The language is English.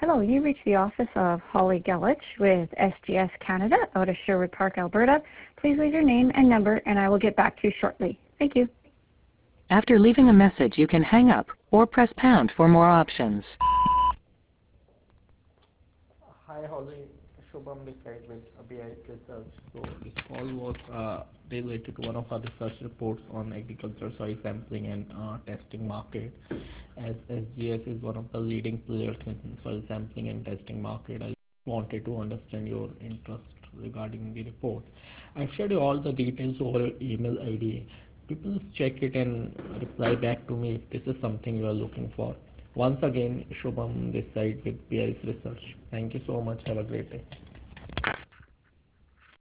Hello, you reached the office of Holly Gelich with SGS Canada out of Sherwood Park, Alberta. Please leave your name and number and I will get back to you shortly. Thank you. After leaving a message, you can hang up or press pound for more options. Hi, Holly. Shubham this side with BIS Research. So this call was related to one of our research reports on agriculture soil sampling and testing market. As SGS is one of the leading players in soil sampling and testing market, I wanted to understand your interest regarding the report. I've shared you all the details over your email ID. People check it and reply back to me if this is something you are looking for. Once again, Shubham this side with BIS Research. Thank you so much. Have a great day.